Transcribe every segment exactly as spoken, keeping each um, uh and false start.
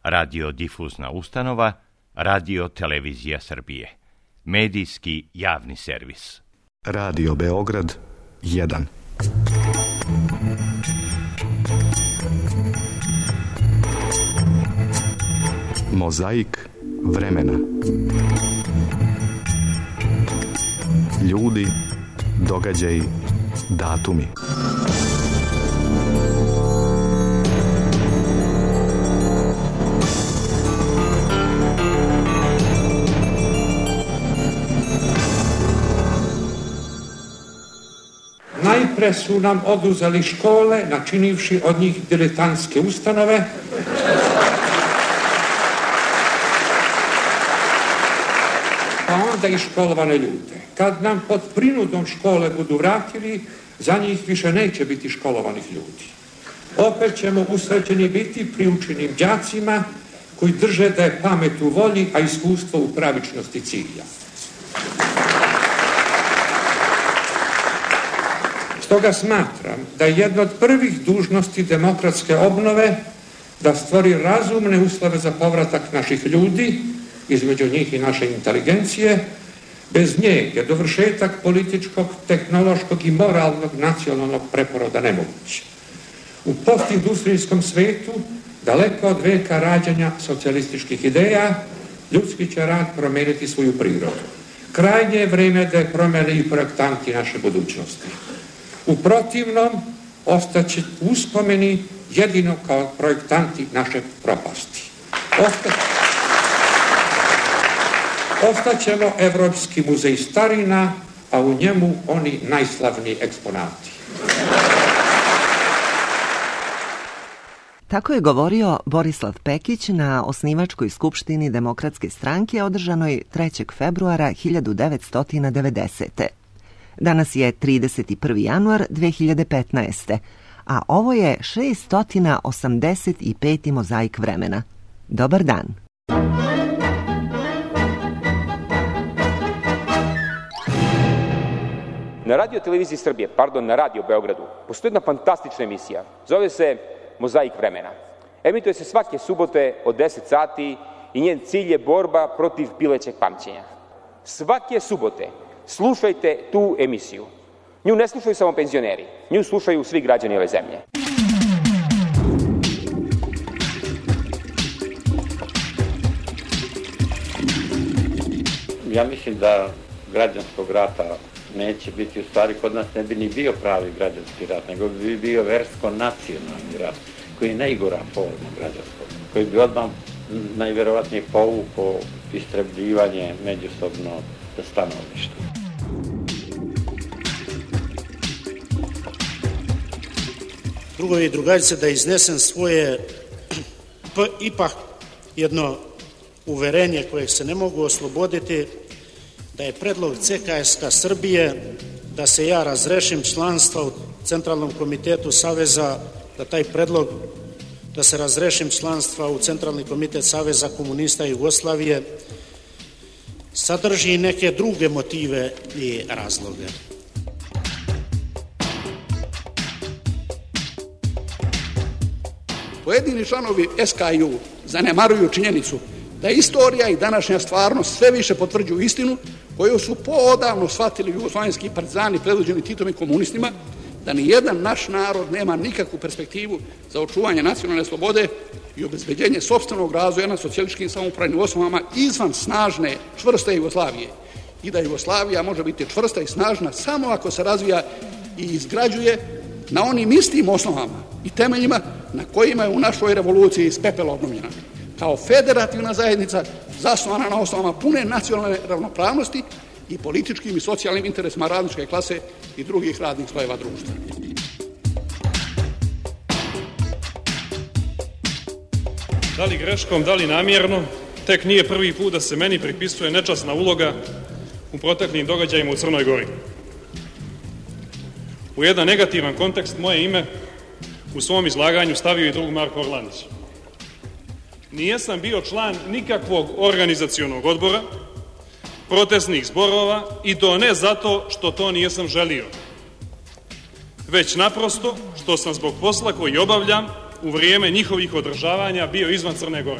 radiodifuzna ustanova, Radio Televizija Srbije, medijski javni servis. Radio Beograd jedan. Mozaik vremena. Ljudi, događaji, datumi. Najpre su nam oduzeli škole, načinivši od njih diletantske ustanove. Pa onda i školovane ljude. Kad nam pod prinudom škole budu vratili, za njih više neće biti školovanih ljudi. Opet ćemo usrećeni biti priučenim đacima koji drže da je pamet u volji, a iskustvo u pravičnosti cilja. Stoga smatram da je jedna od prvih dužnosti demokratske obnove da stvori razumne uslove za povratak naših ljudi, između njih i naše inteligencije. Bez nje je dovršetak političkog, tehnološkog i moralnog nacionalnog preporoda nemoguć. U postindustrijskom svetu, daleko od veka rađanja socijalističkih ideja, ljudski će rad promijeniti svoju prirodu. Krajnje je vrijeme da je promijene i projektanti naše budućnosti. U protivnom, ostaće uspomeni jedino kao projektanti naše propasti. Osta... Ostaćemo Evropski muzej starina, a u njemu oni najslavniji eksponati. Tako je govorio Borislav Pekić na osnivačkoj skupštini Demokratske stranke održanoj trećeg februara hiljadu devetsto devedesete. Danas je trideset prvi januar dve hiljade petnaeste. a ovo je šesto osamdeset peti mozaik vremena. Dobar dan! Na Radio Televiziji Srbije, pardon, na Radio Beogradu, postoji jedna fantastična emisija. Zove se Mozaik vremena. Emituje se svake subote od deset sati i njen cilj je borba protiv pilećeg pamćenja. Svake subote slušajte tu emisiju. Nju ne slušaju samo penzioneri, nju slušaju svi građani ove zemlje. Ja mislim da građanskog rata neće biti, u stvari kod nas ne bi ni bio pravi građanski rat, nego bi bio versko-nacionalni rat, koji je najgora forma građanskog, koji bi odmah najverovatnije povukao istrebljivanje međusobno stanovišta. Drugovi i drugarice, da iznesem svoje p, ipak jedno uverenje kojeg se ne mogu osloboditi, da je predlog C K S K Srbije da se ja razrešim članstva u Centralnom komitetu Saveza, da taj predlog da se razrešim članstva u Centralni komitet Saveza komunista Jugoslavije sadrži neke druge motive i razloge. Pojedini članovi S K I U zanemaruju činjenicu da istorija i današnja stvarnost sve više potvrđuju istinu koju su poodavno shvatili jugoslovenski partizani predvođeni Titom i komunistima, da ni jedan naš narod nema nikakvu perspektivu za očuvanje nacionalne slobode i obezbeđenje sopstvenog razvoja na socijalističkim samoupravnim osnovama izvan snažne, čvrste Jugoslavije, i da Jugoslavija može biti čvrsta i snažna samo ako se razvija i izgrađuje na onim istim osnovama i temeljima na kojima je u našoj revoluciji iz pepela obnovljena, kao federativna zajednica zasnovana na osnovama pune nacionalne ravnopravnosti i političkim i socijalnim interesima radničke klase i drugih radnih slojeva društva. Da li greškom, da li namjerno, tek nije prvi put da se meni pripisuje nečasna uloga u proteklim događajima u Crnoj Gori. U jedan negativan kontekst moje ime u svom izlaganju stavio i drug Marko Orlandić. Nijesam bio član nikakvog organizacionog odbora, protestnih zborova, i to ne zato što to nijesam želio, već naprosto što sam zbog posla koji obavljam u vrijeme njihovih održavanja bio izvan Crne Gore.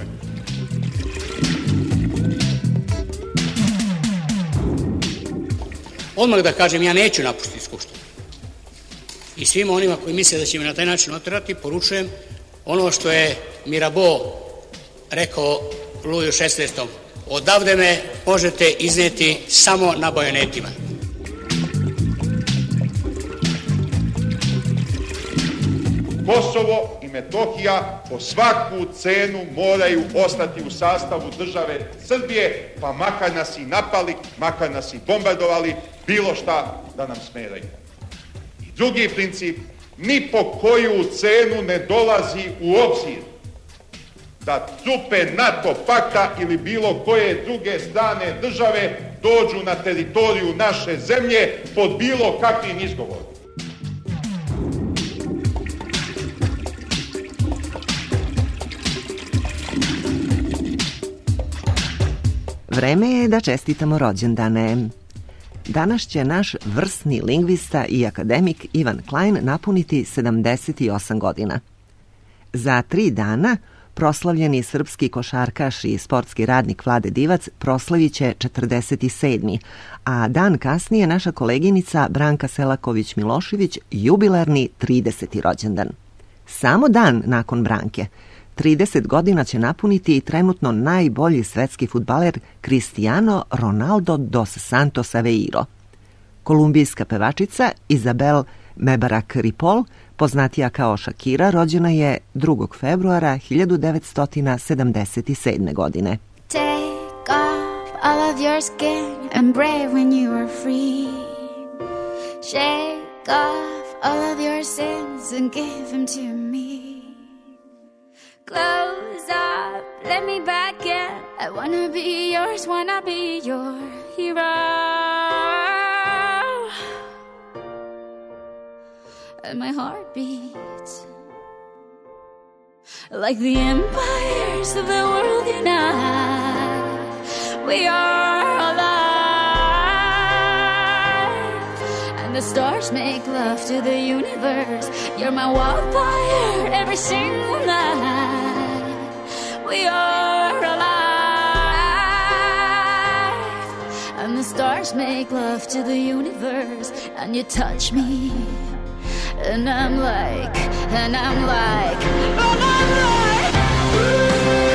Odmah da kažem, ja neću napustiti Skupštinu. I svima onima koji misle da će me na taj način oterati, poručujem ono što je Mirabeau rekao Luju šesnaestom. Odavde me možete izneti samo na bajonetima. Kosovo i Metohija po svaku cenu moraju ostati u sastavu države Srbije, pa makar nas i napali, makar nas i bombardovali, bilo šta da nam smeraju. I drugi princip, ni po koju cenu ne dolazi u obzir da trupe NATO pakta ili bilo koje druge strane države dođu na teritoriju naše zemlje pod bilo kakvim izgovorom. Vreme je da čestitamo rođendane. Danas će naš vrsni lingvista i akademik Ivan Klein napuniti sedamdeset osam godina. Za tri dana proslavljeni srpski košarkaš i sportski radnik Vlade Divac proslavit će četrdeset sedmi. a dan kasnije naša koleginica Branka Selaković-Milošević jubilarni trideseti rođendan. Samo dan nakon Branke, trideset godina će napuniti i trenutno najbolji svetski fudbaler Cristiano Ronaldo dos Santos Aveiro. Kolumbijska pevačica Isabel Mebarak Ripoll, poznatija kao Shakira, rođena je drugog februara hiljadu devetsto sedamdeset sedme. godine. Take off all of your skin and brave when you are free. Shake off all of your sins and give them to me. Close up, let me back in. I wanna be yours, wanna be your hero. And my heart beats like the empires of the world unite. We are alive, and the stars make love to the universe. You're my wildfire every single night. We are alive, and the stars make love to the universe. And you touch me, and I'm like, and I'm like, and I'm like, ooh.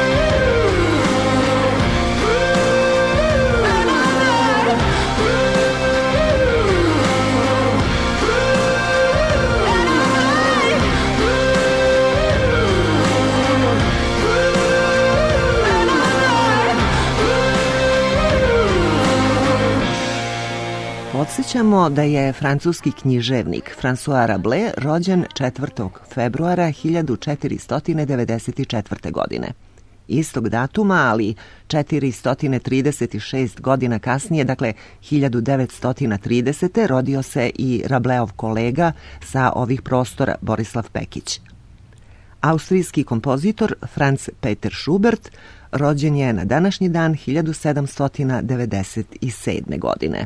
Podsjećamo da je francuski književnik François Rabelais rođen četvrtog februara hiljadu četiristo devedeset četvrte. godine. Istog datuma, ali četiristo trideset šest godina kasnije, dakle hiljadu devetsto tridesete. rodio se i Rabeleov kolega sa ovih prostora Borislav Pekić. Austrijski kompozitor Franz Peter Schubert rođen je na današnji dan hiljadu sedamsto devedeset sedme. godine.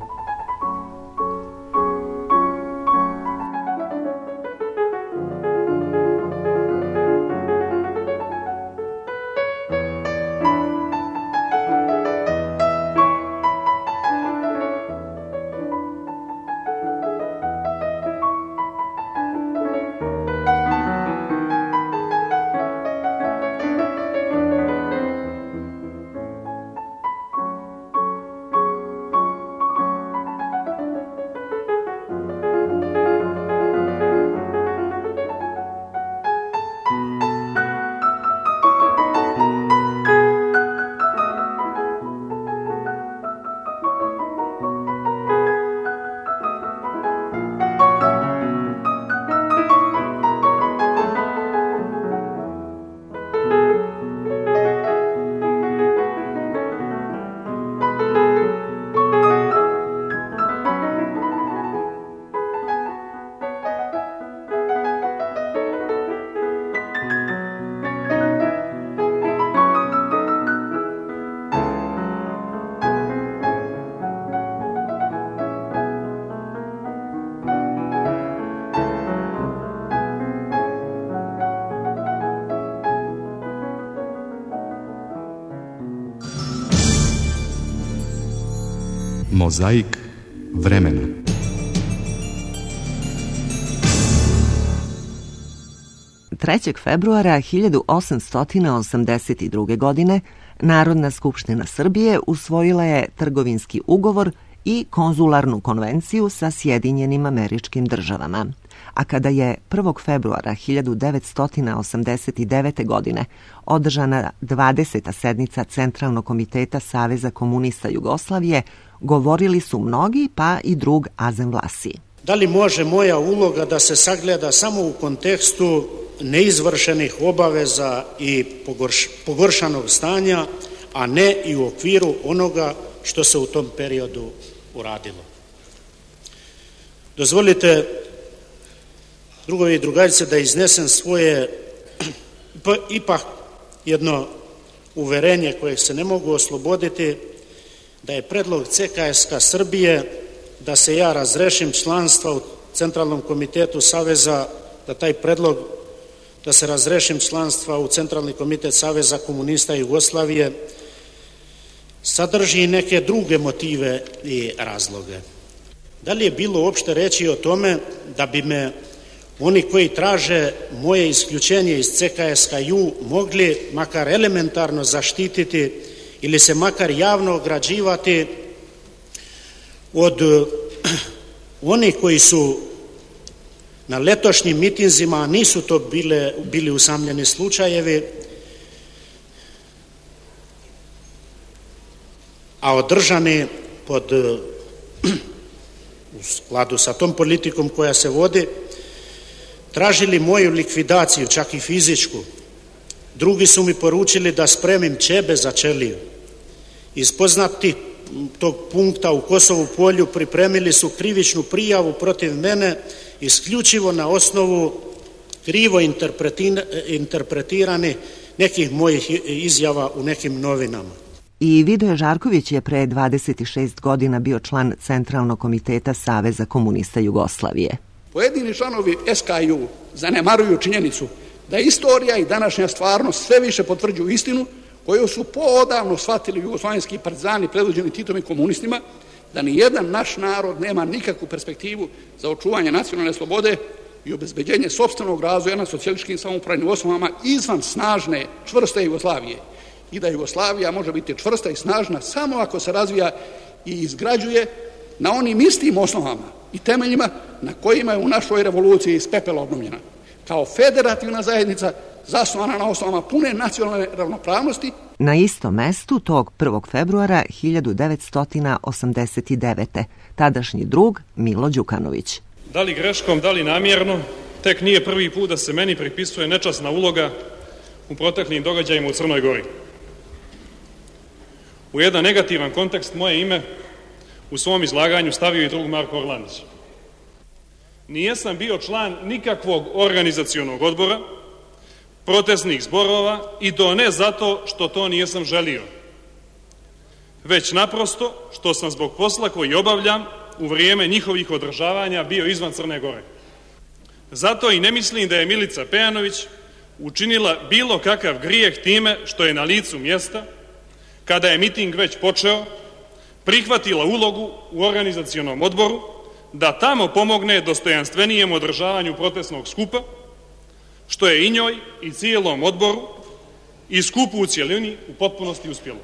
Mozaik vremena. trećeg februara hiljadu osamsto osamdeset druge. godine Narodna skupština Srbije usvojila je trgovinski ugovor i konzularnu konvenciju sa Sjedinjenim Američkim Državama. A kada je prvog februara hiljadu devetsto osamdeset devete. godine održana dvadeseta sednica Centralnog komiteta Saveza komunista Jugoslavije, govorili su mnogi, pa i drug Azem Vlasi. Da li može moja uloga da se sagleda samo u kontekstu neizvršenih obaveza i pogorš, pogoršanog stanja, a ne i u okviru onoga što se u tom periodu uradilo? Dozvolite, drugovi i drugarice, da iznesem svoje ipak jedno uverenje koje se ne mogu osloboditi, da je predlog C K S K Srbije da se ja razrešim članstva u Centralnom komitetu Saveza, da taj predlog da se razrešim članstva u Centralni komitet Saveza komunista Jugoslavije sadrži neke druge motive i razloge. Da li je bilo uopšte reći o tome da bi me oni koji traže moje isključenje iz C K S K Ju mogli makar elementarno zaštititi ili se makar javno ograđivati od onih koji su na letošnjim mitinzima, a nisu to bile, bili usamljeni slučajevi, a održani pod, u skladu sa tom politikom koja se vodi, tražili moju likvidaciju, čak i fizičku. Drugi su mi poručili da spremim ćebe za ćeliju. Iz poznatih tog punkta u Kosovu polju pripremili su krivičnu prijavu protiv mene isključivo na osnovu krivo interpretirane nekih mojih izjava u nekim novinama. I Vidoje Žarković je pre dvadeset šest godina bio član Centralnog komiteta Saveza komunista Jugoslavije. Pojedini članovi S K Ju zanemaruju činjenicu da istorija i današnja stvarnost sve više potvrđuju istinu koju su poodavno shvatili jugoslovenski partizani predvođeni Titom i komunistima, da ni jedan naš narod nema nikakvu perspektivu za očuvanje nacionalne slobode i obezbeđenje sopstvenog razvoja na socijalističkim samoupravnim osnovama izvan snažne, čvrste Jugoslavije, i da Jugoslavija može biti čvrsta i snažna samo ako se razvija i izgrađuje na onim istim osnovama i temeljima na kojima je u našoj revoluciji iz pepela obnovljena, kao federativna zajednica zasnovana na osnovama pune nacionalne ravnopravnosti. Na istom mestu tog prvog februara hiljadu devetsto osamdeset devete. tadašnji drug Milo Đukanović. Da li greškom, da li namjerno, tek nije prvi put da se meni pripisuje nečasna uloga u proteklim događajima u Crnoj Gori. U jedan negativan kontekst moje ime u svom izlaganju stavio i drug Marko Orlandić. Nijesam bio član nikakvog organizacionog odbora, protestnih zborova, i to ne zato što to nijesam želio, već naprosto što sam zbog posla koji obavljam u vrijeme njihovih održavanja bio izvan Crne Gore. Zato i ne mislim da je Milica Pejanović učinila bilo kakav grijeh time što je na licu mjesta, kada je miting već počeo, prihvatila ulogu u organizacionom odboru da tamo pomogne dostojanstvenijem održavanju protestnog skupa, što je i njoj i cijelom odboru i skupu u cjelini u potpunosti uspjelo.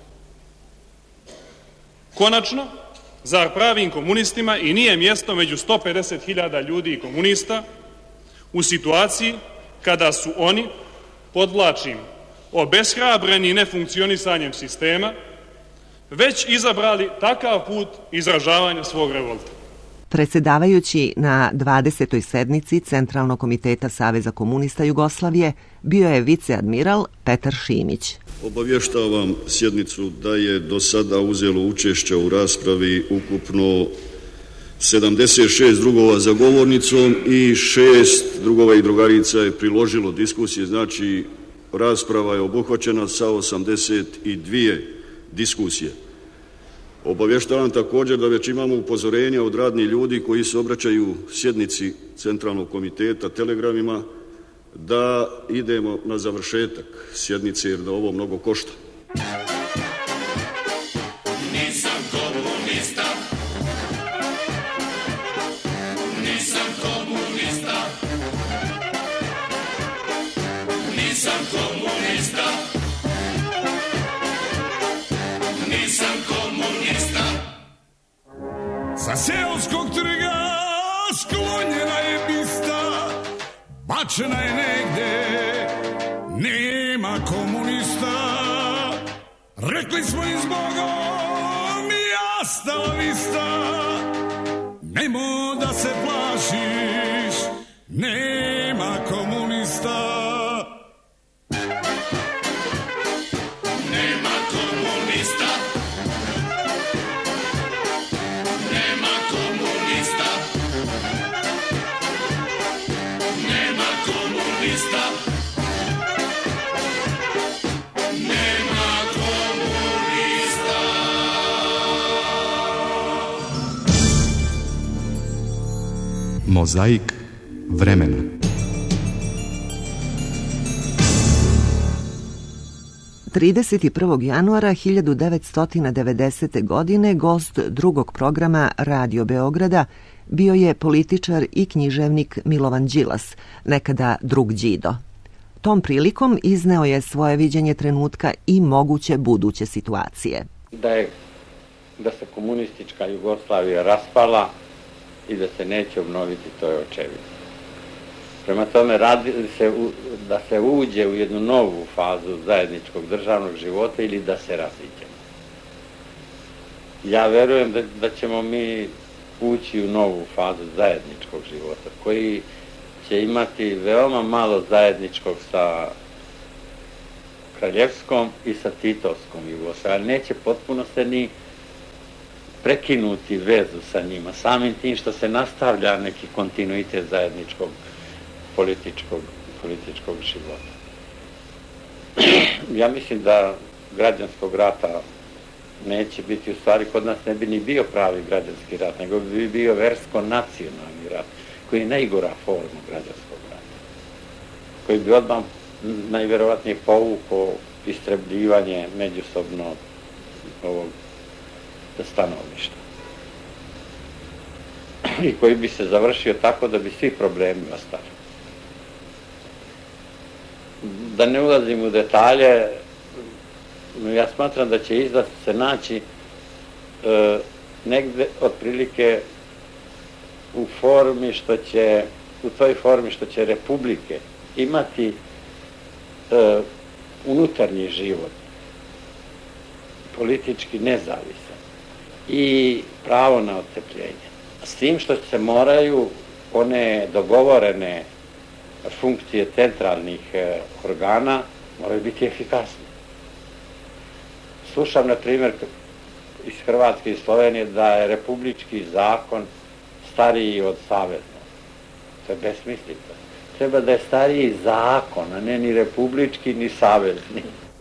Konačno, zar pravim komunistima i nije mjesto među sto pedeset hiljada ljudi i komunista u situaciji kada su oni, podvlačim, obeshrabreni nefunkcionisanjem sistema, već izabrali takav put izražavanja svog revolta. Predsjedavajući na dvadesetoj sednici Centralnog komiteta Saveza komunista Jugoslavije bio je viceadmiral Petar Šimić. Obavještavam sjednicu da je do sada uzelo učešće u raspravi ukupno sedamdeset šest drugova za govornicom i šest drugova i drugarica je priložilo diskusije, znači rasprava je obuhvaćena sa osamdeset dvije diskusije. Obavještavam također da već imamo upozorenja od radnih ljudi koji se obraćaju sjednici Centralnog komiteta telegramima da idemo na završetak sjednice jer da ovo mnogo košta. Nisam komunista. bačena je negde, nema komunista. Rekli smo im zbogom i hasta la vista. Nemo da se plašiš, nema komunista. Nema komunista. Nema komunista. Nema komunista. Nema komunista. Mozaik vremena. trideset prvog januara hiljadu devetsto devedesete. godine gost drugog programa Radio Beograda bio je političar i književnik Milovan Đilas, nekada drug Đido. Tom prilikom izneo je svoje viđenje trenutka i moguće buduće situacije. Da je da se komunistička Jugoslavija raspala i da se neće obnoviti, to je očevidno. Prema tome, radi se u, da se uđe u jednu novu fazu zajedničkog državnog života ili da se raziđemo. Ja verujem da, da ćemo mi ući u novu fazu zajedničkog života, koji će imati veoma malo zajedničkog sa kraljevskom i sa titovskom Jugoslavijom, ali neće potpuno se ni prekinuti vezu sa njima, samim tim što se nastavlja neki kontinuitet zajedničkog političkog, političkog života. Ja mislim da građanskog rata neće biti, u stvari kod nas ne bi ni bio pravi građanski rat, nego bi bio versko-nacionalni rat, koji je najgora forma građanskog rata, koji bi odmah najvjerovatnije povukao istrebljivanje međusobno ovog stanovišta. I koji bi se završio tako da bi svi problemi ostali. Da ne ulazim u detalje, ja smatram da će izlaz se naći e, negde otprilike u formi što će, u toj formi što će republike imati e, unutarnji život, politički nezavisan i pravo na odcepljenje. S tim što se moraju one dogovorene funkcije centralnih e, organa moraju biti efikasne. Slušam, na primjer, iz Hrvatske i Slovenije da je republički zakon stariji od saveznog. To je besmislica. Treba da je stariji zakon, a ne ni republički, ni savezni.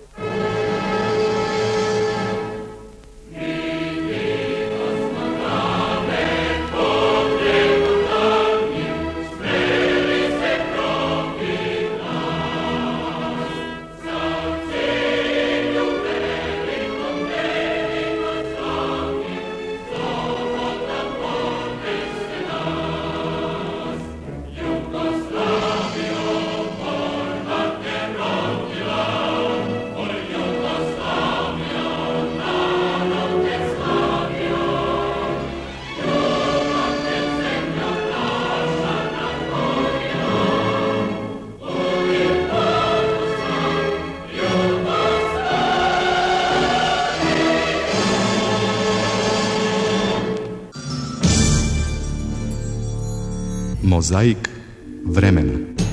Mozaik vremena.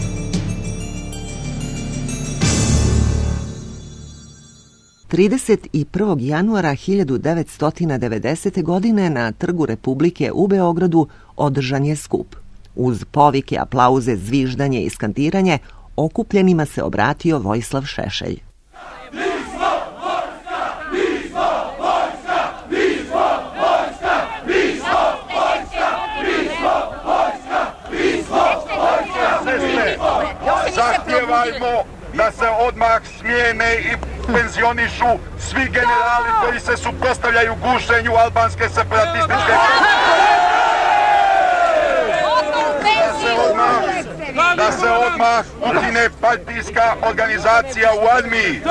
trideset prvog januara hiljadu devetsto devedesete. godine na Trgu Republike u Beogradu održan je skup. Uz povike, aplauze, zviždanje i skandiranje okupljenima se obratio Vojislav Šešelj. Zahtijevajmo da se odmah smijene i penzionišu svi generali koji se suprotstavljaju gušenju albanske separatističke da se odmah, da se odmah ukine partijska organizacija u armiji,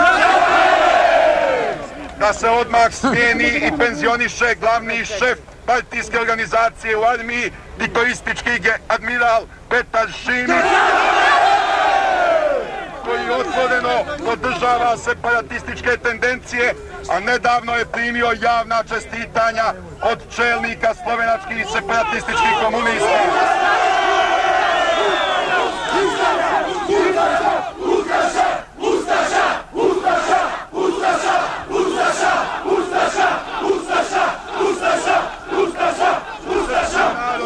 da se odmah smijeni i penzioniše glavni šef partijske organizacije u armiji, diktoristički admiral Petar Šimić. otvoreno podržava separatističke tendencije, a nedavno je primio javna čestitanja od čelnika slovenačkih separatističkih komunista. Ustaša! Ustaša! Ustaša! Ustaša! Ustaša! Ustaša! Ustaša! Ustaša! Ustaša! Ustaša! Ustaša!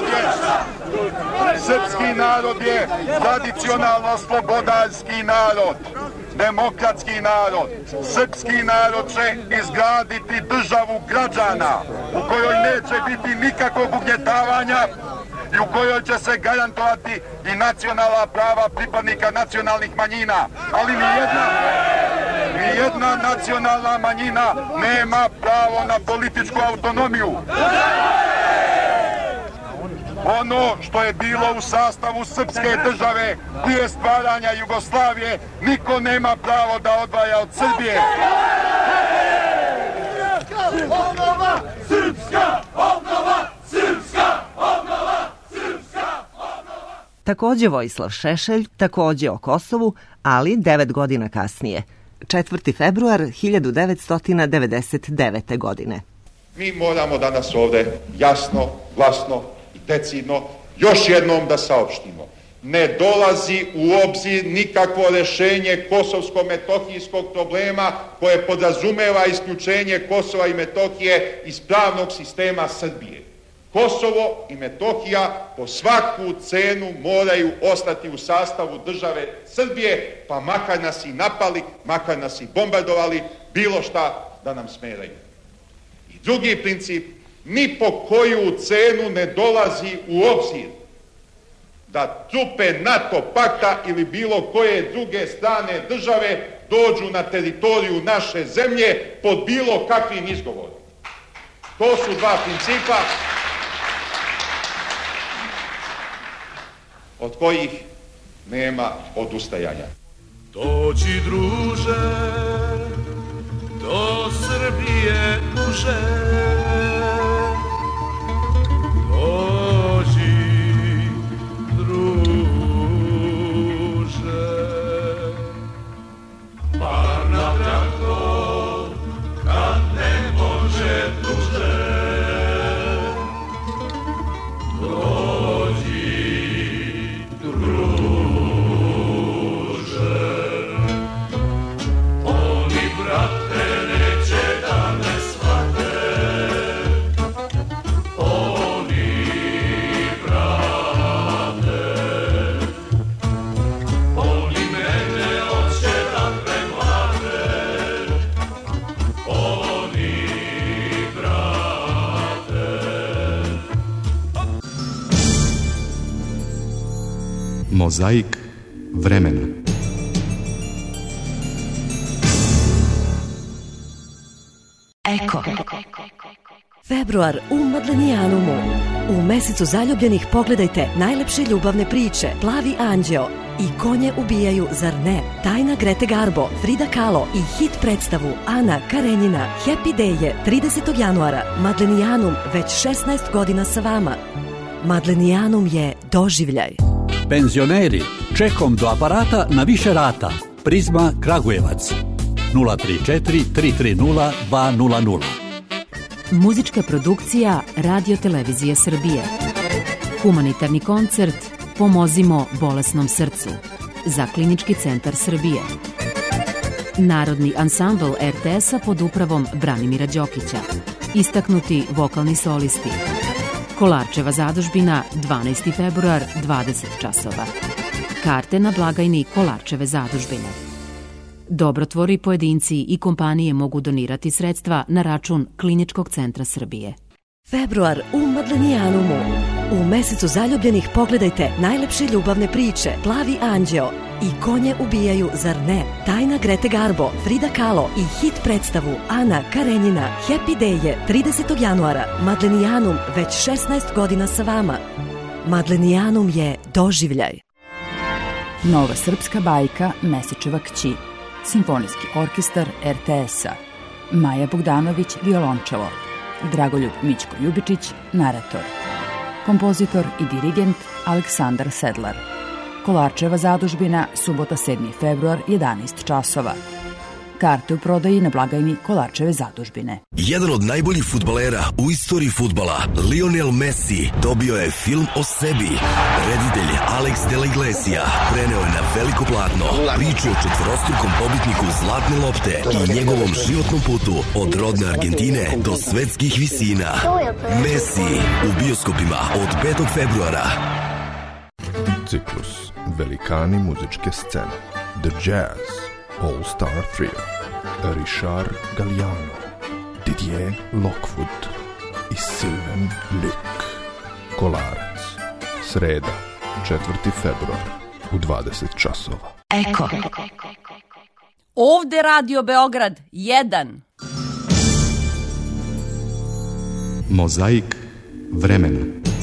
Srpski narod je tradicionalno slobodarski narod, demokratski narod. Srpski narod će izgraditi državu građana u kojoj neće biti nikakvog ugnjetavanja i u kojoj će se garantovati i nacionalna prava pripadnika nacionalnih manjina. Ali nijedna, nijedna nacionalna manjina nema pravo na političku autonomiju. Ono što je bilo u sastavu srpske države prije stvaranja Jugoslavije, niko nema pravo da odvaja od Srbije. Obnova! Srpska! Obnova! Srpska! Obnova! Srpska! Obnova! Takođe Vojislav Šešelj, takođe o Kosovu, ali devet godina kasnije, četvrti februar hiljadu devetsto devedeset devete. godine. Mi moramo danas ovde jasno, glasno, decidno, još jednom da saopštimo. Ne dolazi u obzir nikakvo rešenje kosovsko-metohijskog problema koje podrazumeva isključenje Kosova i Metohije iz pravnog sistema Srbije. Kosovo i Metohija po svaku cenu moraju ostati u sastavu države Srbije, pa makar nas i napali, makar nas i bombardovali, bilo šta da nam smeraju. I drugi princip, ni po koju cenu ne dolazi u obzir da trupe NATO pakta ili bilo koje druge strane države dođu na teritoriju naše zemlje pod bilo kakvim izgovorom. To su dva principa od kojih nema odustajanja. Dođi, druže, do Srbije duže, dođi, druže, pa nakratko, kad ne može duže, dođi, druže. Oni, brate, neće da me shvate, oni, brate, oni mene hoće da premlate, oni, brate. Mozaik vremena. Eko. Februar u Madlenijanumu. U mesecu zaljubljenih pogledajte najlepše ljubavne priče Plavi anđeo i Konje ubijaju, zar ne? Tajna Grete Garbo, Frida Kahlo i hit predstavu Ana Karenjina Happy Day je tridesetog januara. Madlenijanum već šesnaest godina sa vama. Madlenijanum je doživljaj. Penzioneri, čekom do aparata na više rata. Prizma Kragujevac. nula tri četiri tri tri nula dva nula nula. Muzička produkcija Radio Televizije Srbije. Humanitarni koncert Pomozimo bolesnom srcu za Klinički centar Srbije. Narodni ansambl er te es-a pod upravom Branimira Đokića. Istaknuti vokalni solisti. Kolarčeva zadužbina, dvanaesti februar, dvadeset časova. Karte na blagajni Kolarčeve zadužbine. Dobrotvori, pojedinci i kompanije mogu donirati sredstva na račun Kliničkog centra Srbije. Februar u Madlenijanumu. U mesecu zaljubljenih pogledajte najlepše ljubavne priče Plavi anđeo i Konje ubijaju, zar ne? Tajna Grete Garbo, Frida Kahlo i hit predstavu Ana Karenjina Happy Day je tridesetog januara. Madlenijanum već šesnaest godina sa vama. Madlenijanum je doživljaj. Nova srpska bajka Mesečeva kći. Simfonijski orkestar er te es-a. Maja Bogdanović, violončelo. Dragoljub Mićko Ljubičić, narator. Kompozitor i dirigent Aleksandar Sedlar. Kolarčeva zadužbina, subota sedmi februar, jedanaest časova. Karte u prodaji na blagajni Kolarčeve zadužbine. Jedan od najboljih fudbalera u istoriji fudbala, Lionel Messi, dobio je film o sebi. Reditelj Alex de la Iglesia preneo je na veliko platno priču o četvorostrukom pobitniku Zlatne lopte i njegovom životnom putu od rodne Argentine do svetskih visina. Messi u bioskopima od petog februara. Ciklus Velikani muzičke scene, The Jazz, All Star Trio, Richard Galliano, Didier Lockwood i Sylvain Luc. Kolarac, sreda, četvrti februar u dvadeset časova. Eko. Ovde Radio Beograd jedan. Mozaik vremena.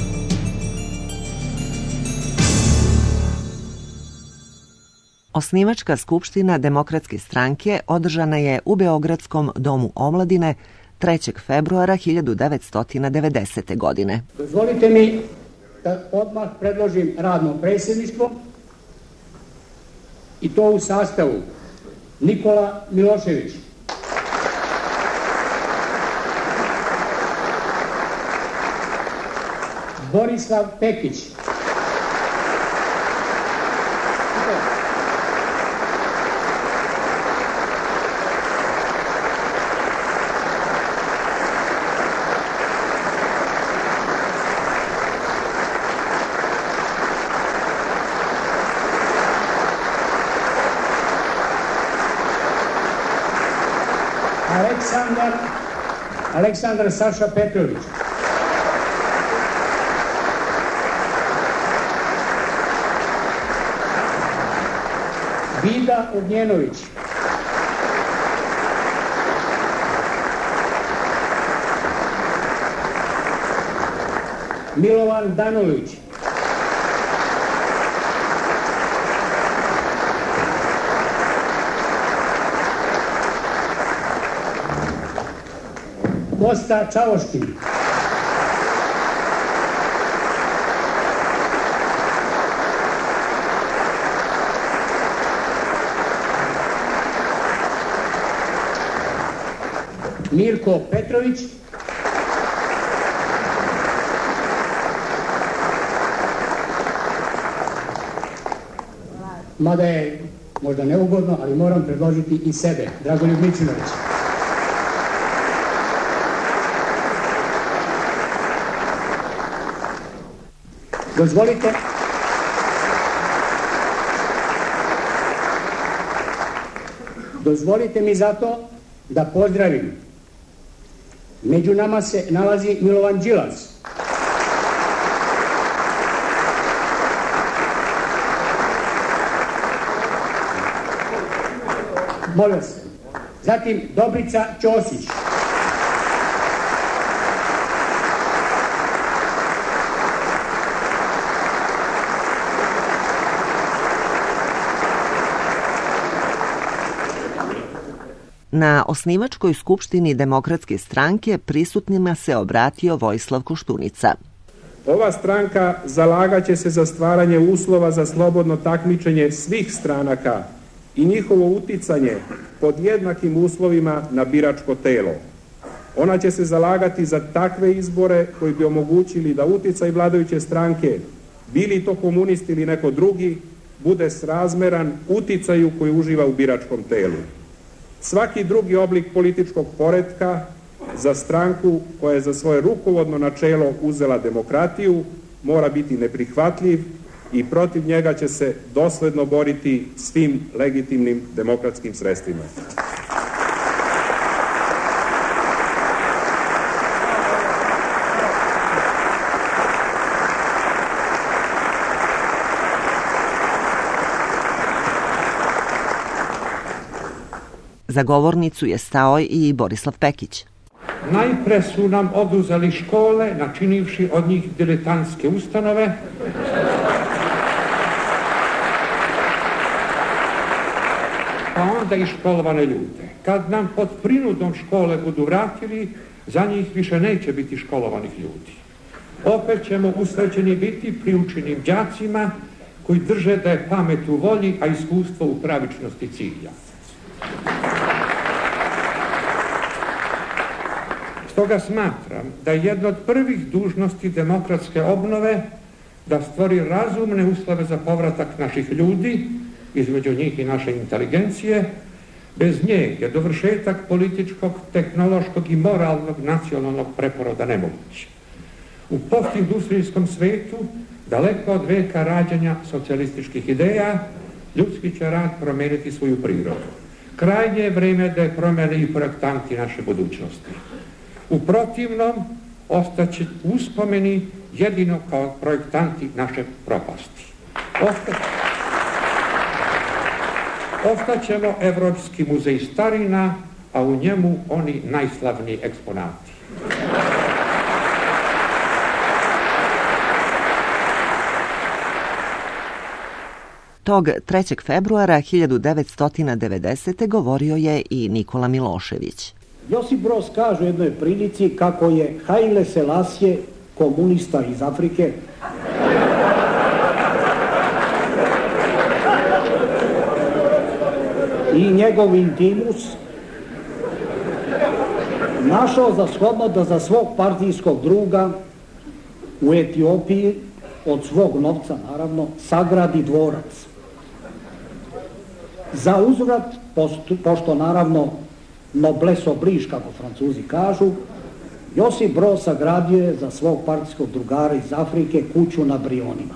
Osnivačka skupština Demokratske stranke održana je u Beogradskom domu omladine trećeg februara hiljadu devetsto devedesete. godine. Dozvolite mi da odmah predložim radno predsjedništvo i to u sastavu Nikola Milošević, Borislav Pekić, Aleksandar, Aleksandar Saša Petrović, Vida Ognjenović, Milovan Danović, Kosta Čavoškin, Mirko Petrović, mada je možda neugodno, ali moram predložiti i sebe, Dragoljub Mićunović. Dozvolite Dozvolite mi zato da pozdravim. Među nama se nalazi Milovan Đilas. Molim vas. Zatim Dobrica Ćosić. Na osnivačkoj skupštini Demokratske stranke prisutnima se obratio Vojislav Koštunica. Ova stranka zalagaće se za stvaranje uslova za slobodno takmičenje svih stranaka i njihovo uticanje pod jednakim uslovima na biračko telo. Ona će se zalagati za takve izbore koji bi omogućili da uticaj vladajuće stranke, bili to komunisti ili neko drugi, bude srazmeran uticaju koji uživa u biračkom telu. Svaki drugi oblik političkog poretka za stranku koja je za svoje rukovodno načelo uzela demokratiju mora biti neprihvatljiv i protiv njega će se dosledno boriti svim legitimnim demokratskim sredstvima. Za govornicu je stao i Borislav Pekić. Najpre su nam oduzeli škole, načinivši od njih diletantske ustanove. Pa onda i školovane ljude. Kad nam pod prinudom škole budu vratili, za njih više neće biti školovanih ljudi. Opet ćemo usrećeni biti priučenim đacima koji drže da je pamet u volji, a iskustvo u pravičnosti cilja. Stoga smatram da je jedna od prvih dužnosti demokratske obnove da stvori razumne uslove za povratak naših ljudi, između njih i naše inteligencije. Bez nje je dovršetak političkog, tehnološkog i moralnog nacionalnog preporoda nemoguće. U postindustrijskom svetu, daleko od veka rađanja socijalističkih ideja, ljudski će rad promeniti svoju prirodu. Krajnje je vreme da je promene i projektanti naše budućnosti. U protivnom, ostaće uspomeni jedino kao projektanti naše propasti. Osta... Ostaćemo Evropski muzej starina, a u njemu oni najslavniji eksponati. Tog trećeg februara hiljadu devetsto devedesete. govorio je i Nikola Milošević. Josip Broz kaže u jednoj prilici kako je Haile Selasije, komunista iz Afrike, i njegov intimus našao za shodno da za svog partijskog druga u Etiopiji od svog novca, naravno, sagradi dvorac. Za uzvrat, pošto, pošto naravno noblesse oblige, kako Francuzi kažu, Josip Broz sagradio je za svog partijskog drugara iz Afrike kuću na Brionima.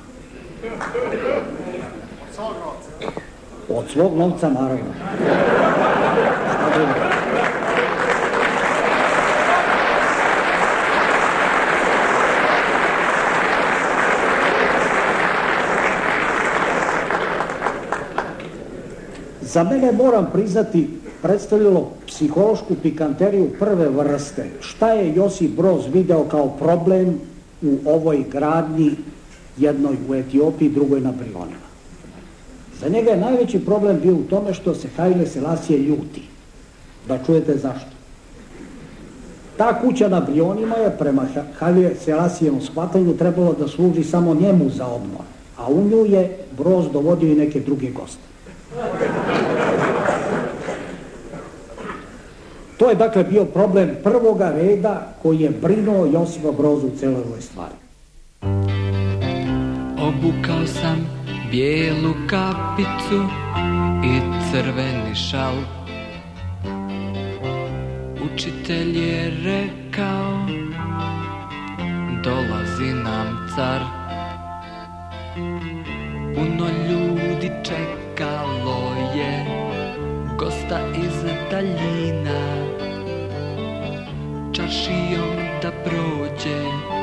Od svog novca, naravno. Za mene, moram priznati, predstavljalo psihološku pikanteriju prve vrste. Šta je Josip Broz video kao problem u ovoj gradnji, jednoj u Etiopiji, drugoj na Brionima? Za njega je najveći problem bio u tome što se Haile Selasije ljuti. Da čujete zašto. Ta kuća na Brionima je prema Haile Selasijevom shvatanju trebalo da služi samo njemu za odmor, a u nju je Broz dovodio i neke druge goste. To je dakle bio problem prvoga reda koji je brinuo Josipa Broza u celoj ovoj stvari. Obukao sam bijelu kapicu i crveni šal. Učitelj je rekao, dolazi nam car. Puno ljudi čekalo je gosta iz daljina, čaršijom da prođe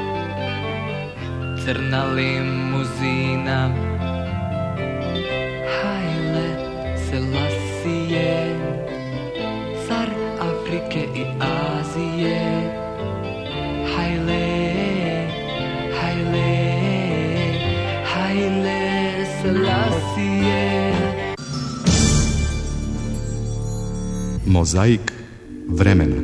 crna limuzina. Haile Selasije, car Afrike i Azije. Haile, Haile, Haile Selasije. Mozaik vremena.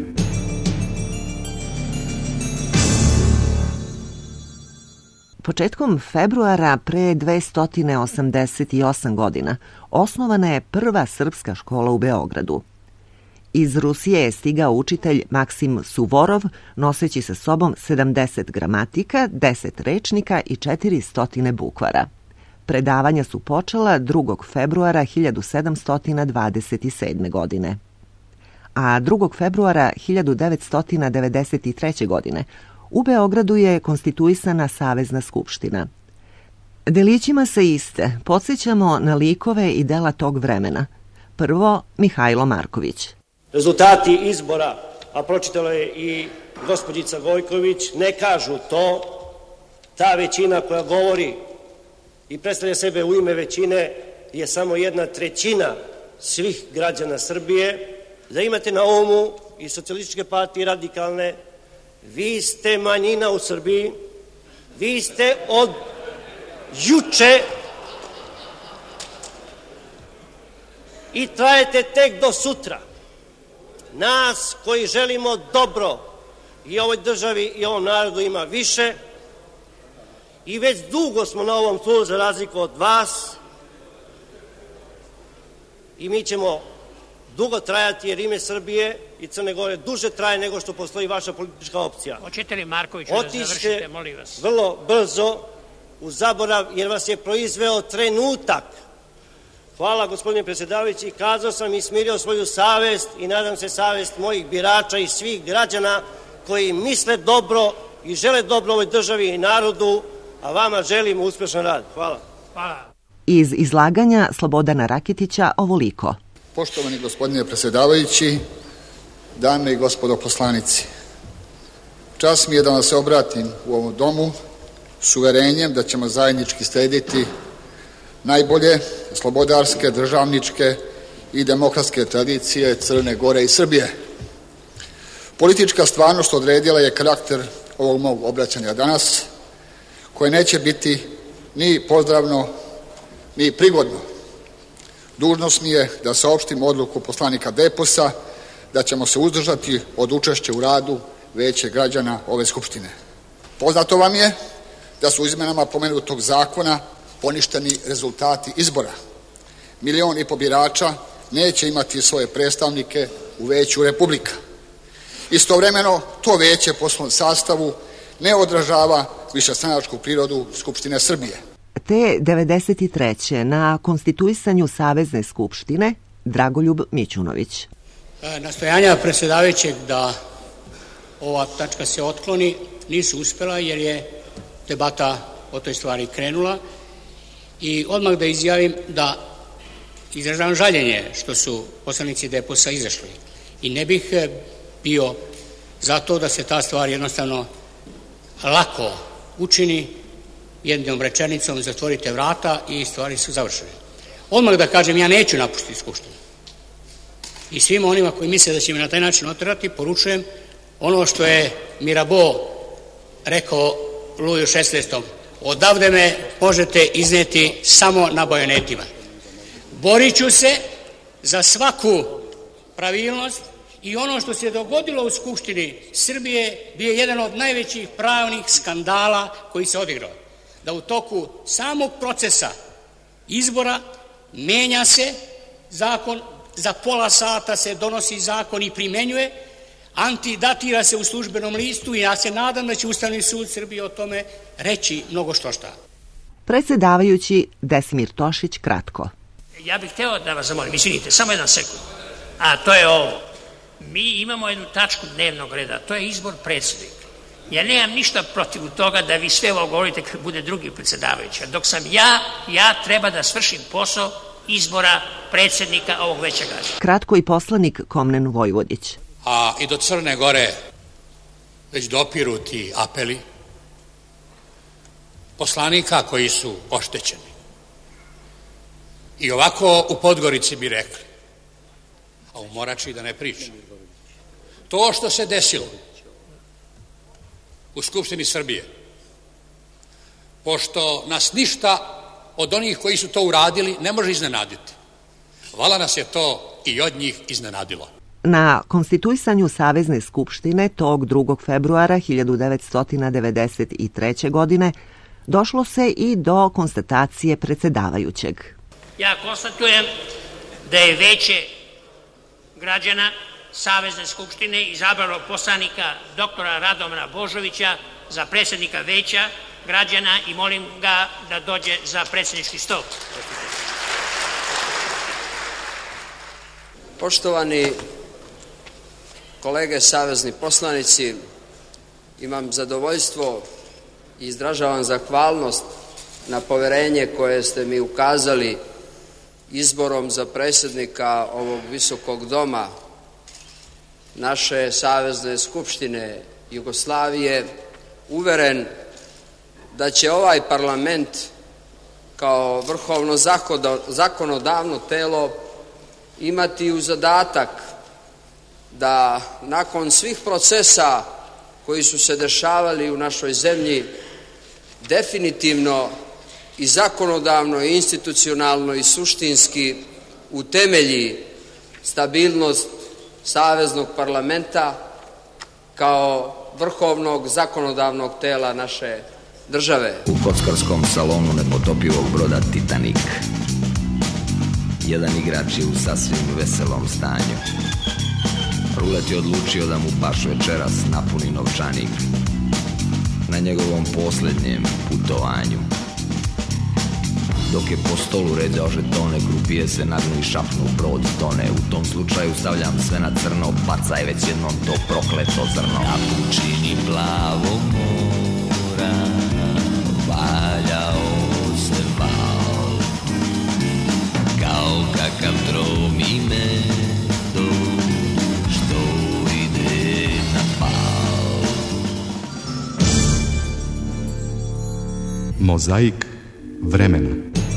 Početkom februara pre dvesta osamdeset osam godina osnovana je prva srpska škola u Beogradu. Iz Rusije je stigao učitelj Maksim Suvorov, noseći sa sobom sedamdeset gramatika, deset rečnika i četiristo bukvara. Predavanja su počela drugog februara hiljadu sedamsto dvadeset sedme. godine. A drugog februara hiljadu devetsto devedeset treće. godine u Beogradu je konstituisana Savezna skupština. Delićima se iste podsjećamo na likove i dela tog vremena. Prvo, Mihajlo Marković. Rezultati izbora, a pročitala je i gospođica Gojković, ne kažu to. Ta većina koja govori i predstavlja sebe u ime većine je samo jedna trećina svih građana Srbije. Da imate na umu i socijalističke partije radikalne, vi ste manjina u Srbiji, vi ste od juče i trajete tek do sutra. Nas koji želimo dobro i ovoj državi i ovom narodu ima više i već dugo smo na ovom tlu za razliku od vas i mi ćemo dugo trajati jer ime Srbije i Crne Gore duže traje nego što postoji vaša politička opcija. Hoćete li Markoviću da završite, molim vas? Vrlo brzo u zaborav jer vas je proizveo trenutak. Hvala gospodine predsjedavajući, kazao sam i smirio svoju savest i nadam se savest mojih birača i svih građana koji misle dobro i žele dobro ovoj državi i narodu, a vama želim uspešan rad. Hvala. Hvala. Iz izlaganja Slobodana Rakitića ovoliko. Poštovani gospodine predsjedavajući, dame i gospodo poslanici, čast mi je da vam se obratim u ovom domu s uverenjem da ćemo zajednički slediti najbolje slobodarske, državničke i demokratske tradicije Crne Gore i Srbije. Politička stvarnost odredila je karakter ovog mog obraćanja danas, koje neće biti ni pozdravno, ni prigodno. Dužnost mi je da saopštim odluku poslanika Depusa da ćemo se uzdržati od učešća u radu Veća građana ove Skupštine. Poznato vam je da su izmenama pomenutog zakona poništeni rezultati izbora. Milion i po birača neće imati svoje predstavnike u Veću Republika. Istovremeno, to veće po svom sastavu ne odražava višestranačku prirodu Skupštine Srbije. Te devedeset treće na konstituisanju Savezne skupštine Dragoljub Mićunović. Nastojanja predsjedavajućeg da ova tačka se otkloni nisu uspela jer je debata o toj stvari krenula i odmah da izjavim da izražavam žaljenje što su poslanici Depusa izašli i ne bih bio za to da se ta stvar jednostavno lako učini jednom rečenicom zatvorite vrata i stvari su završene. Odmah da kažem, ja neću napustiti Skupštinu. I svima onima koji misle da će me na taj način oterati, poručujem ono što je Mirabeau rekao Luju šesnaestom. Odavde me možete izneti samo na bajonetima. Borit ću se za svaku pravilnost i ono što se dogodilo u Skupštini Srbije bio je jedan od najvećih pravnih skandala koji se odigrao. Da u toku samog procesa izbora menja se zakon, za pola sata se donosi zakon i primenjuje, antidatira se u službenom listu i ja se nadam da će Ustavni sud Srbije o tome reći mnogo što šta. Predsjedavajući Desimir Tošić kratko. Ja bih hteo da vas zamolim, izvinite, samo jedan sekund. A to je ovo. Mi imamo jednu tačku dnevnog reda, to je izbor predsjednika. Ja nemam ništa protiv toga da vi sve ovo govorite kad bude drugi predsjedavajući. Dok sam ja, ja treba da svršim posao izbora predsjednika ovog Veća građana. Kratko i poslanik Komnen Vojvodić. A i do Crne Gore već dopiru ti apeli poslanika koji su oštećeni. I ovako u Podgorici bi rekli, a u Morači da ne pričam. To što se desilo u Skupštini Srbije, pošto nas ništa od onih koji su to uradili ne može iznenaditi. Vala nas je to i od njih iznenadilo. Na konstituisanju Savezne skupštine tog drugog februara hiljadu devetsto devedeset treće. godine došlo se i do konstatacije predsjedavajućeg. Ja konstatujem da je Veće građana Savezne skupštine izabralo poslanika doktora Radomira Božovića za predsjednika Veća građana i molim ga da dođe za predsjednički stol. Poštovani kolege savezni poslanici, imam zadovoljstvo i izražavam zahvalnost na poverenje koje ste mi ukazali izborom za predsjednika ovog visokog doma naše Savezne skupštine Jugoslavije, uveren da će ovaj parlament kao vrhovno zakonodavno telo imati u zadatak da nakon svih procesa koji su se dešavali u našoj zemlji definitivno i zakonodavno i institucionalno i suštinski utemelji stabilnost Saveznog parlamenta kao vrhovnog zakonodavnog tela naše države. U kockarskom salonu nepotopivog broda Titanic jedan igrač je u sasvim veselom stanju. Rulet je odlučio da mu baš večeras napuni novčanik na njegovom posljednjem putovanju. Dok je po stolu ređao žetone, krupije se nagnu i šapnu, brod tone. U tom slučaju stavljam sve na crno, bacaj već jednom to prokleto zrno. Na pučini plavog mora valjao se val, kao kakav trom i medo što ide na pal. Mozaik vremena.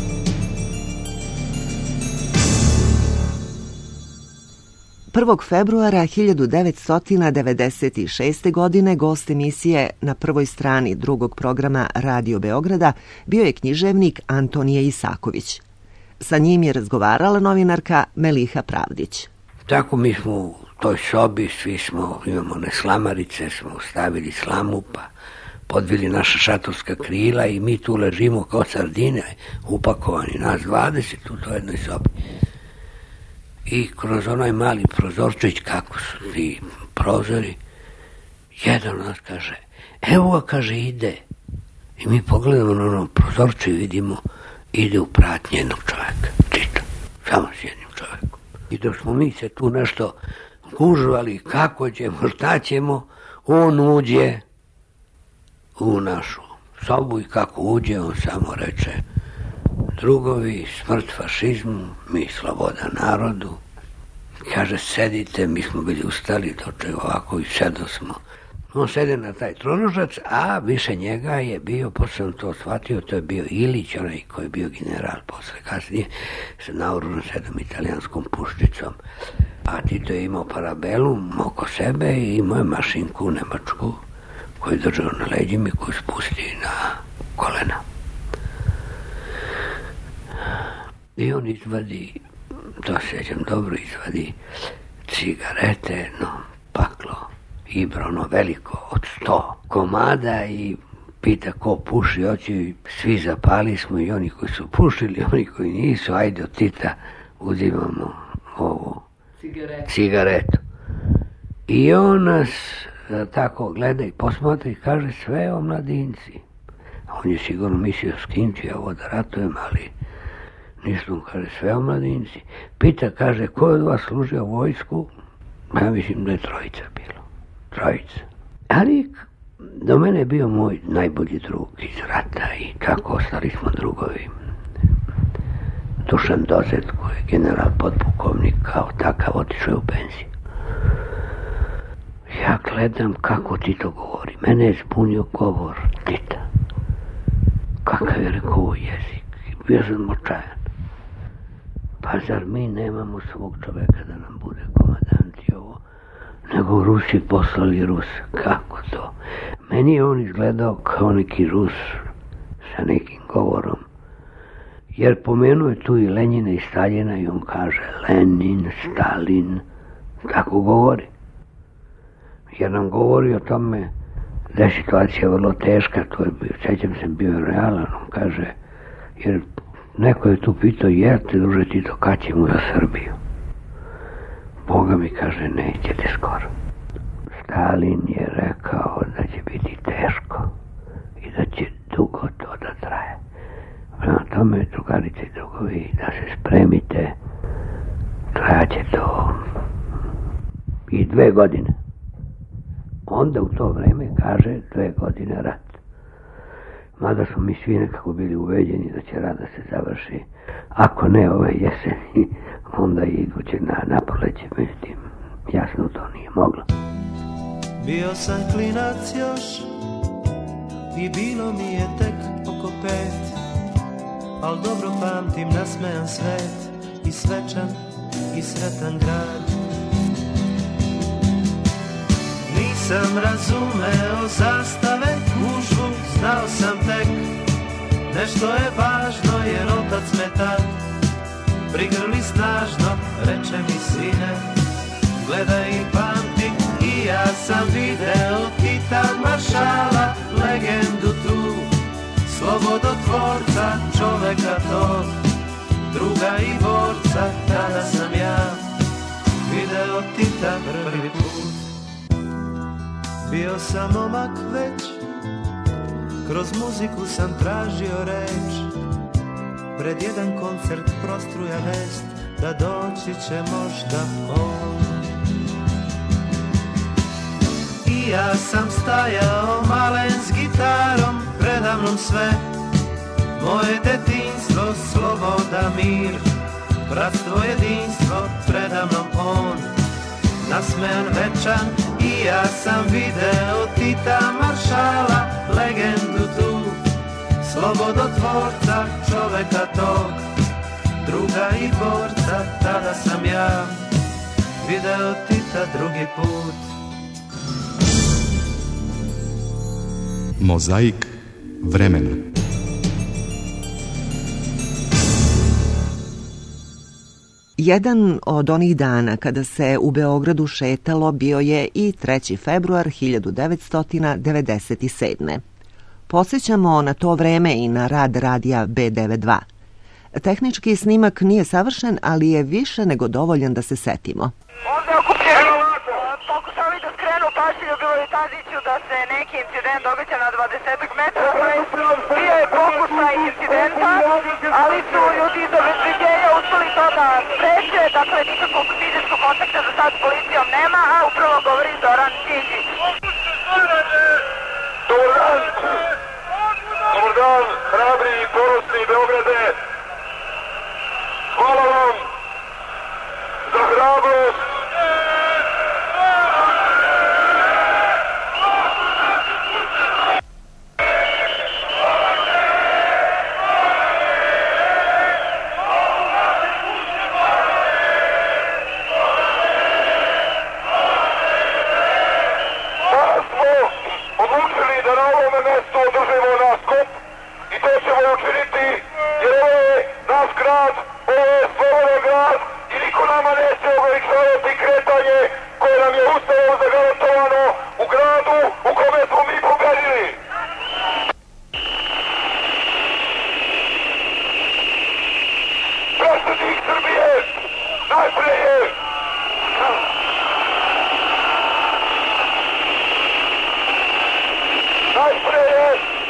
prvog februara hiljadu devetsto devedeset šeste. godine gost emisije na prvoj strani drugog programa Radio Beograda bio je književnik Antonije Isaković. Sa njim je razgovarala novinarka Meliha Pravdić. Tako mi smo u toj sobi, svi smo, imamo one slamarice, smo stavili slamu, pa podvili naša šatorska krila i mi tu ležimo kao sardine, upakovani, nas dvadeset u toj jednoj sobi. I kroz onaj mali prozorčić, kako su ti prozori, jedan od nas kaže, evo ga, kaže, ide. I mi pogledamo na ono prozorče i vidimo, ide u pratnje jednog čovjeka, Tita, samo s jednim čovjekom. I dok smo mi se tu nešto gužvali, kako ćemo, šta ćemo, on uđe u našu sobu i kako uđe, on samo reče, drugovi, smrt fašizmu, mi sloboda narodu. Kaže, sedite, mi smo bili ustali, dočeo ovako i sedo smo. On sede na taj tronožac, a više njega je bio, posle sam to shvatio, to je bio Ilić, onaj koji je bio general posle kasnije, sa naoružan s jednom italijanskom puščicom. A Tito je imao parabelum oko sebe i imao je mašinku nemačku koju je držao na leđima i koju spusti na kolena. I on izvadi, to sećam dobro, izvadi cigarete, jedno paklo, ibro ono veliko od sto komada i pita ko puši, hoće, svi zapali smo, i oni koji su pušili, i oni koji nisu, ajde od Tita uzimamo ovu cigaretu. cigaretu. I on nas tako gleda i posmatra i kaže, sve o mladinci. On je sigurno mislio s kim ću ja ovo da ratujem, ali ništa, mu kaže, sve o mladinci. Pita, kaže, ko je od vas služio vojsku? Ja mislim da je trojica bilo. Trojica. Ali do mene je bio moj najbolji drug iz rata i tako ostali smo drugovi. Dušan Dozet, koji je general podpukovnik, kao takav otišao u penziju. Ja gledam kako Tito govori. Mene je zbunio govor Tita. Kakav je rekao jezik. Bio sam očajan. Pa zar mi nemamo svog čoveka da nam bude komandant i ovo? Nego u Rusi poslali Rus. Kako to? Meni je on izgledao kao neki Rus sa nekim govorom. Jer pomenuo je tu i Lenjina i Staljina i on kaže Lenin, Stalin. Tako govori. Jer nam govori o tome da je situacija vrlo teška. To je bio, sećam se, bio realan. On kaže, jer neko je tu pitao, jer te druže Tito, kad ćemo za Srbiju? Boga mi kaže, nećete skoro. Stalin je rekao da će biti teško i da će dugo to da traje. Prema tome, drugarice i drugovi, da se spremite, trajaće to i dve godine. Onda u to vreme kaže dve godine rat. Mada smo mi svi nekako bili uveđeni da će rat da se završi. Ako ne ove jeseni, onda i iduće na, na proleće. Međutim, jasno to nije moglo. Bio sam klinac još i bilo mi je tek oko pet, al dobro pamtim nasmejan svet i svečan i sretan grad. Nisam razumeo zastave, gužvu, znao sam tek nešto je važno jer otac me tad prigrli snažno, reče mi sine, gledaj i pamti, i ja sam video Tita maršala, legendu tu, Bio sam momak već, kroz muziku sam tražio reč. Pred jedan koncert prostruja vest da doći će možda on. I ja sam stajao malen s gitarom, predamnom sve moje detinjstvo, sloboda, mir, bratstvo, jedinstvo, predamnom on, nasmejan, večan. I ja sam video Tita Maršala, legendu tu, slobodotvorca, čoveka tog, druga i borca. Tada sam ja video Tita drugi put. Mozaik vremena. Jedan od onih dana kada se u Beogradu šetalo bio je i treći februar hiljadu devetsto devedeset sedme. Podsjećamo na to vreme i na rad radija B devedeset dva. Tehnički snimak nije savršen, ali je više nego dovoljan da se setimo. Ovdje okupljeni pokušali da skrenu pažnju Biloju Tadiću da se neki incident događa na dvadeset metara. Bio je pokušaj incidenta, ali su ljudi iz obezbeđenja uspeli to da spreče. Dakle, nikakvog fizičkog kontakta za sad s policijom nema, a upravo govori Zoran Đinđić. Dobar dan, dobar dan, hrabri i ponosni Beograde. Hvala vam za hrabrost. Održimo naš skup i to ćemo učiniti jer ovo je naš grad, ovo je slobodan grad i niko nama neće ograničavati kretanje koje nam je Ustavom zagarantovano u gradu u kome smo mi pobedili. Predsjednik Srbije najpre je najpre je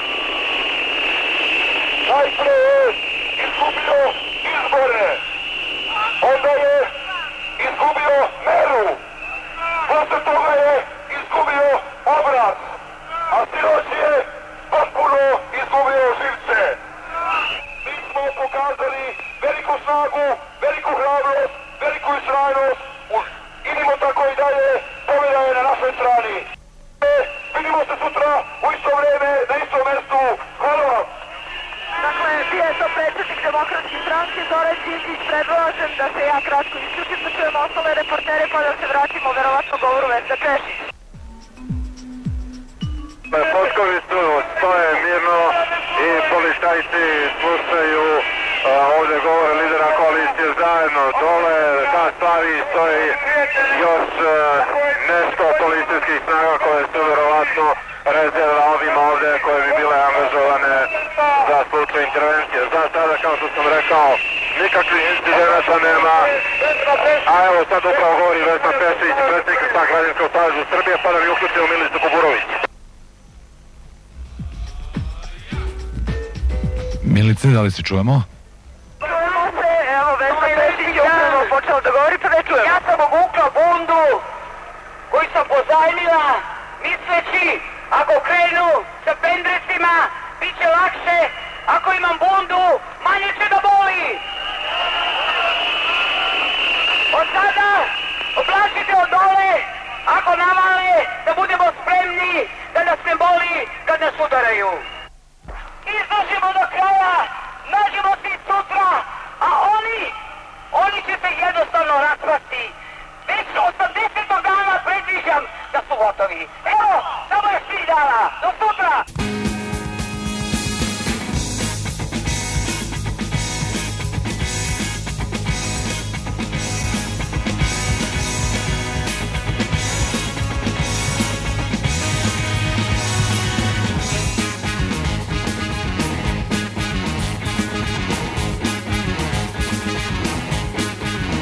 najpre je izgubio izbore, onda je izgubio meru, posle toga je izgubio obraz, a sinoć je potpuno izgubio živce. Mi smo pokazali veliku snagu, veliku hrabrost, veliku istrajnost, idemo tako i dalje, pobjeda je na našoj strani. Vidimo se sutra u isto vreme, na istom mjestu. Hvala vam. Dakle, bio je to predsjednik Demokratske stranke, Zoran Đinđić. Predlažem da se ja kratko isključim, da čujemo ostale reportere, pa da se vratimo verovatno govoru Vesna Češić. Poškovi su stoje mirno i policajci slušaju ovdje govore lidera koalicije zajedno dole, na stvari stoji još nešto policijskih snaga koje su verovatno rezerva ovima ovdje koje bi bile angažovane za slučaj intervencije. Za sada, kao što sam rekao, nikakvih incidenata nema, a evo sad upravo govori Vesna Pešić, predsjednik sa Građanskog saveza Srbije, pa da mi uključimo Milicu Kuburović. Milice, da li se čujemo? Čujemo se, evo Vesna Pešić je upravo počela da govori, pa ne čujemo. Ja sam obukla bundu koju sam pozajmila, misleći ako krenu sa pendrecima, bit će lakše, ako imam bundu, manje će da boli. Od sada oblačite od dole, ako namale, da budemo spremni, da nas ne boli kad nas udaraju. Izdržimo do kraja, nađemo se i sutra, a oni, oni će se jednostavno raspasti. Već osamdesetog dana predviđam da su gotovi. Evo, samo je tri dana, do sutra!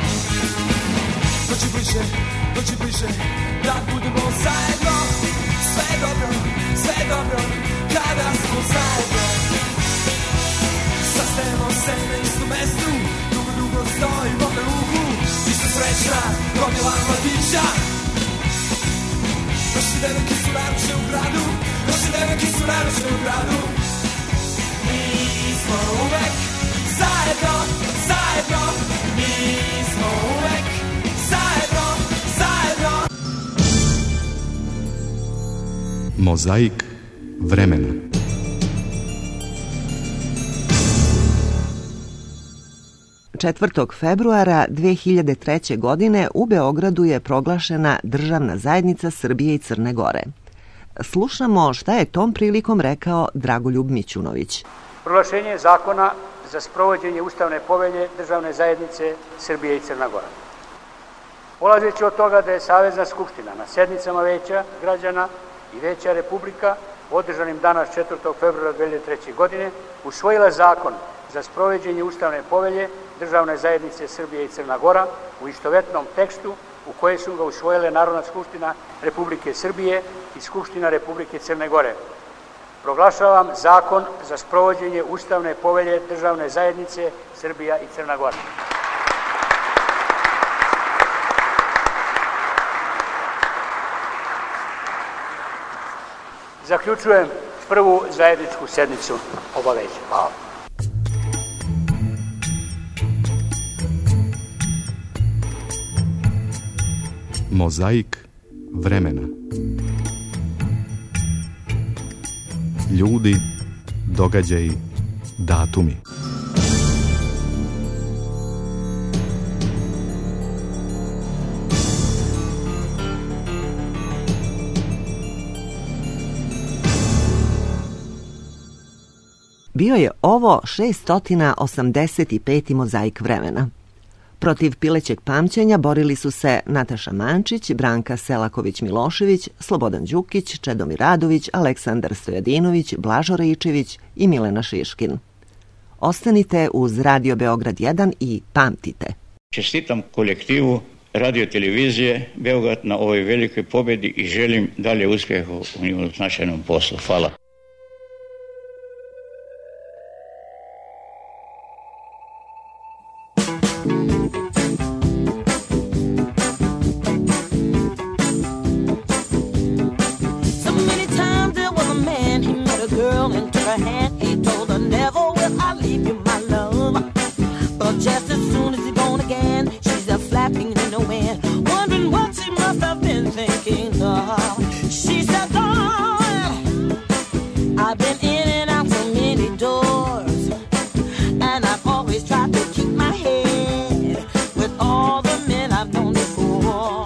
Doći bliže, da budemo zajedno. Nosi devojke su naruče u gradu, nosi devojke su naruče u gradu. Mi smo uvek zajedno, zajedno, mi smo uvek zajedno, zajedno. Mozaik vremena. četvrtog februara dve hiljade treće. godine u Beogradu je proglašena Državna zajednica Srbije i Crne Gore. Slušamo šta je tom prilikom rekao Dragoljub Mićunović. Proglašenje zakona za sprovođenje Ustavne povelje Državne zajednice Srbije i Crna Gora. Polazeći od toga da je Savezna skupština na sednicama Veća građana i Veća Republika održanim danas četvrtog februara dve hiljade treće. godine usvojila zakon za sprovođenje Ustavne povelje Državne zajednice Srbije i Crna Gora u istovetnom tekstu u koje su ga usvojile Narodna skupština Republike Srbije i Skupština Republike Crne Gore. Proglašavam zakon za sprovođenje Ustavne povelje Državne zajednice Srbija i Crna Gora. Zaključujem prvu zajedničku sednicu oba veća. Hvala. Mozaik vremena. Ljudi, događaji, datumi. Bio je ovo šessto osamdeset peti mozaik vremena. Protiv pilećeg pamćenja borili su se Nataša Mančić, Branka Selaković-Milošević, Slobodan Đukić, Čedomir Radović, Aleksandar Stojadinović, Blažo Raičević i Milena Šiškin. Ostanite uz Radio Beograd jedan i pamtite. Čestitam kolektivu radio televizije Beograd na ovoj velikoj pobedi i želim dalje uspjeha u njihovom značajnom poslu. Hvala. Just as soon as he's born again, she's a flapping in the wind, wondering what she must have been thinking of. She said, Lord, I've been in and out so many doors, and I've always tried to keep my head with all the men I've known before.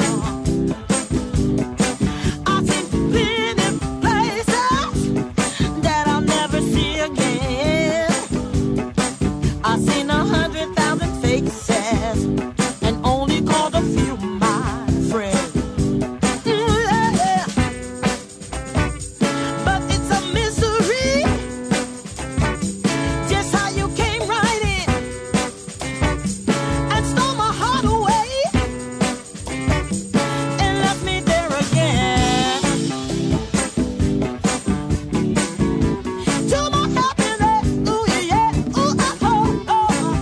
I've seen plenty places that I'll never see again. I've seen a hundred faces and only called a few my friends. Mm, yeah. But it's a mystery just how you came right in and stole my heart away and left me there again. To my happiness, ooh yeah, yeah, ooh ah, oh, oh.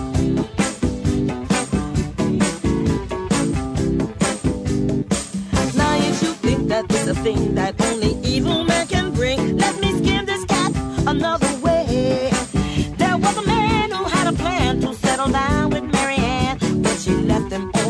That is a thing that only evil man can bring. Let me skin this cat another way. There was a man who had a plan to settle down with Mary Ann, but she left him